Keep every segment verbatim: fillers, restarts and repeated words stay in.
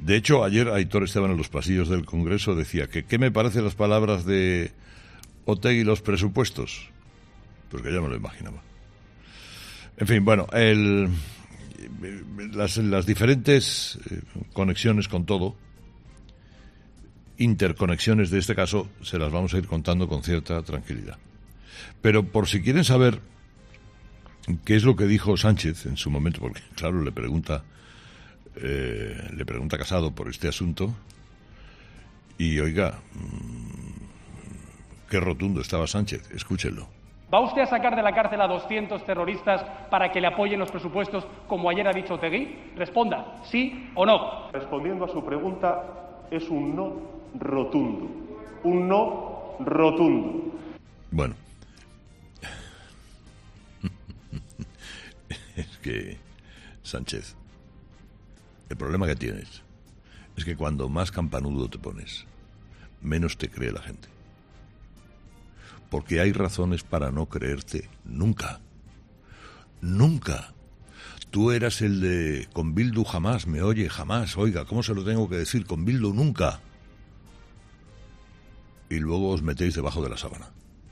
De hecho, ayer Aitor Esteban en los pasillos del Congreso decía que ¿qué me parecen las palabras de Otegi y los presupuestos? Pues que ya me lo imaginaba. En fin, bueno, el, las, las diferentes conexiones con todo, interconexiones de este caso, se las vamos a ir contando con cierta tranquilidad. Pero por si quieren saber qué es lo que dijo Sánchez en su momento, porque claro, le pregunta eh, le pregunta Casado por este asunto, y oiga, mmm, qué rotundo estaba Sánchez, escúchenlo. ¿Va usted a sacar de la cárcel a doscientos terroristas para que le apoyen los presupuestos, como ayer ha dicho Otegi? Responda, ¿sí o no? Respondiendo a su pregunta, es un no rotundo. Un no rotundo. Bueno. Es que, Sánchez, el problema que tienes es que cuando más campanudo te pones, menos te cree la gente. Porque hay razones para no creerte nunca. Nunca. Tú eras el de con Bildu jamás, me oye jamás, oiga, ¿cómo se lo tengo que decir? Con Bildu nunca. Y luego os metéis debajo de la sábana.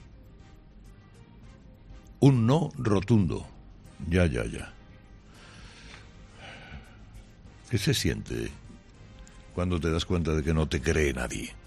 Un no rotundo. Ya, ya, ya. ¿Qué se siente cuando te das cuenta de que no te cree nadie?